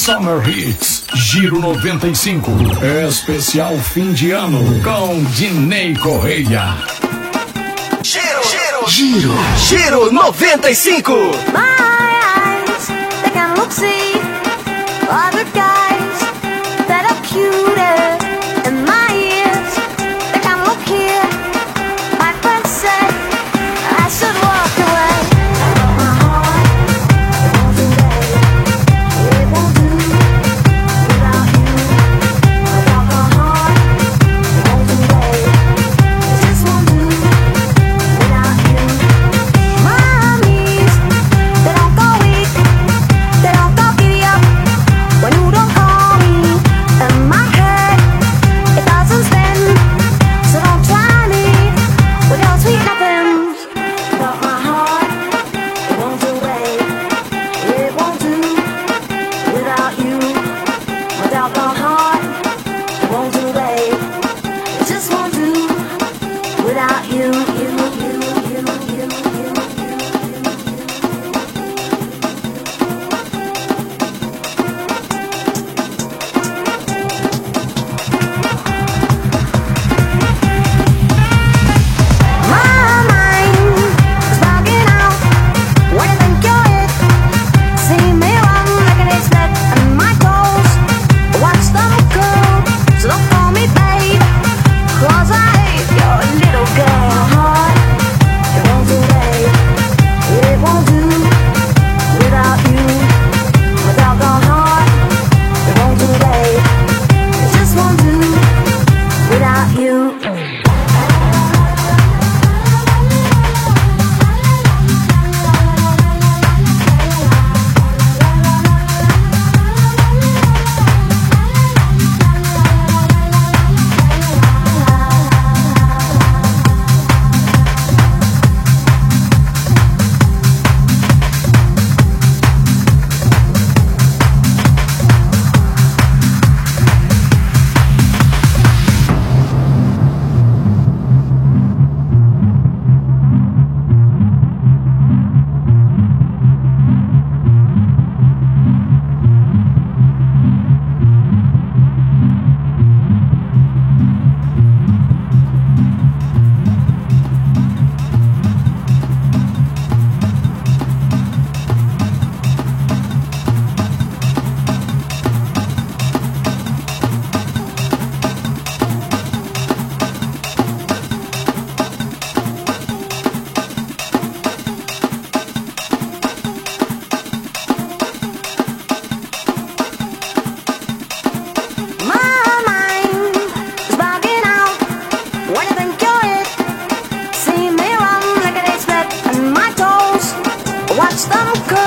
Summer Hits, Giro 95, especial fim de ano com Dinei Correia. Giro 95. My eyes, they can look, see other guys that are cuter. And my ears, they can look here. My friends say I should walk away. My heart, it won't do without you. Without my heart, it won't do. It just won't do without you. My knees, they don't go weak, they don't go giddy up when you don't call me. And my head, it doesn't spin, so don't try me with your sweet nothings. But my heart, it won't do, babe. It won't do without you. Without my heart, it won't do, babe. It just won't do without you. My mind is bugging out. What do you think you're it? See me run like an ace net and my toes. Watch them go, so don't call me babe, 'cause I hate your little girl. Heart, it won't do, babe. It won't do without you. Without the heart, it won't do, babe. It just won't do without you. My mind is bugging out. What do you think you're it? See me run like an ace net and my toes. Watch them curl.